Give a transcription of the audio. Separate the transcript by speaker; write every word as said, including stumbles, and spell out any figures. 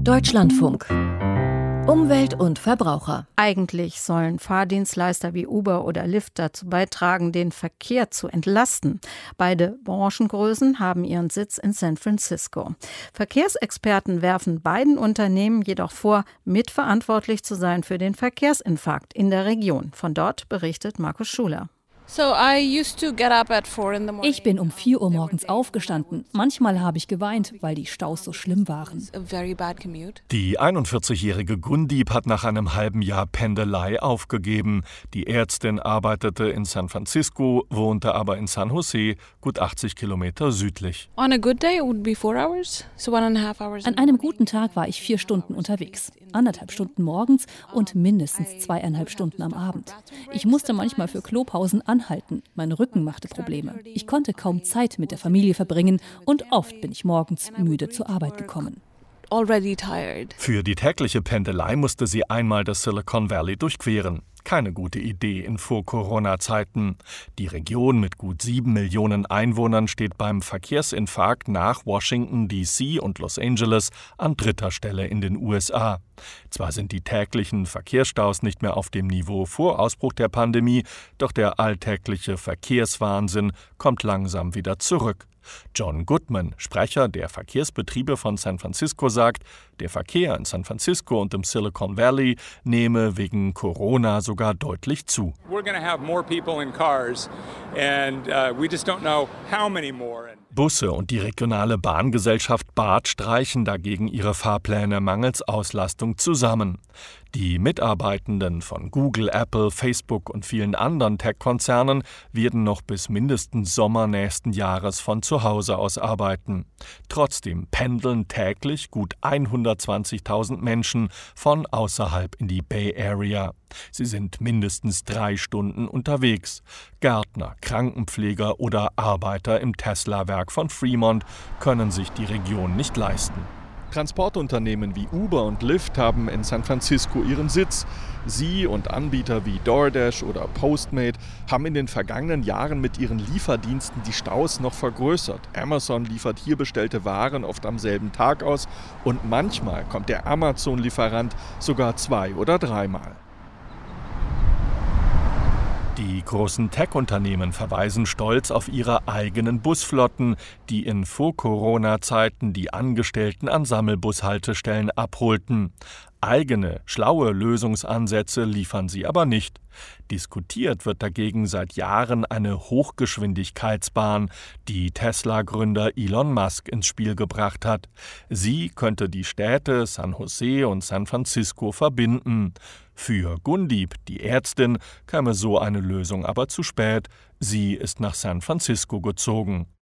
Speaker 1: Deutschlandfunk. Umwelt und Verbraucher.
Speaker 2: Eigentlich sollen Fahrdienstleister wie Uber oder Lyft dazu beitragen, den Verkehr zu entlasten. Beide Branchengrößen haben ihren Sitz in San Francisco. Verkehrsexperten werfen beiden Unternehmen jedoch vor, mitverantwortlich zu sein für den Verkehrsinfarkt in der Region. Von dort berichtet Markus Schuler.
Speaker 3: Ich bin um vier Uhr morgens aufgestanden. Manchmal habe ich geweint, weil die Staus so schlimm waren.
Speaker 4: Die einundvierzigjährige Gundib hat nach einem halben Jahr Pendelei aufgegeben. Die Ärztin arbeitete in San Francisco, wohnte aber in San Jose, gut achtzig Kilometer südlich.
Speaker 3: An einem guten Tag war ich vier Stunden unterwegs. Anderthalb Stunden morgens und mindestens zweieinhalb Stunden am Abend. Ich musste manchmal für Klopausen anhalten. Mein Rücken machte Probleme. Ich konnte kaum Zeit mit der Familie verbringen und oft bin ich morgens müde zur Arbeit gekommen.
Speaker 4: Für die tägliche Pendelei musste sie einmal das Silicon Valley durchqueren. Keine gute Idee in Vor-Corona-Zeiten. Die Region mit gut sieben Millionen Einwohnern steht beim Verkehrsinfarkt nach Washington D C und Los Angeles an dritter Stelle in den U S A. Zwar sind die täglichen Verkehrsstaus nicht mehr auf dem Niveau vor Ausbruch der Pandemie, doch der alltägliche Verkehrswahnsinn kommt langsam wieder zurück. John Goodman, Sprecher der Verkehrsbetriebe von San Francisco, sagt, der Verkehr in San Francisco und im Silicon Valley nehme wegen Corona sogar deutlich zu. Busse und die regionale Bahngesellschaft B A R T streichen dagegen ihre Fahrpläne mangels Auslastung zusammen. Die Mitarbeitenden von Google, Apple, Facebook und vielen anderen Tech-Konzernen werden noch bis mindestens Sommer nächsten Jahres von zu Hause aus arbeiten. Trotzdem pendeln täglich gut hundertzwanzigtausend Menschen von außerhalb in die Bay Area. Sie sind mindestens drei Stunden unterwegs. Gärtner, Krankenpfleger oder Arbeiter im Tesla-Werk von Fremont können sich die Region nicht leisten. Transportunternehmen wie Uber und Lyft haben in San Francisco ihren Sitz. Sie und Anbieter wie DoorDash oder Postmate haben in den vergangenen Jahren mit ihren Lieferdiensten die Staus noch vergrößert. Amazon liefert hier bestellte Waren oft am selben Tag aus und manchmal kommt der Amazon-Lieferant sogar zwei- oder dreimal. Die großen Tech-Unternehmen verweisen stolz auf ihre eigenen Busflotten, die in Vor-Corona-Zeiten die Angestellten an Sammelbushaltestellen abholten. Eigene, schlaue Lösungsansätze liefern sie aber nicht. Diskutiert wird dagegen seit Jahren eine Hochgeschwindigkeitsbahn, die Tesla-Gründer Elon Musk ins Spiel gebracht hat. Sie könnte die Städte San Jose und San Francisco verbinden. Für Gundib, die Ärztin, käme so eine Lösung aber zu spät. Sie ist nach San Francisco gezogen.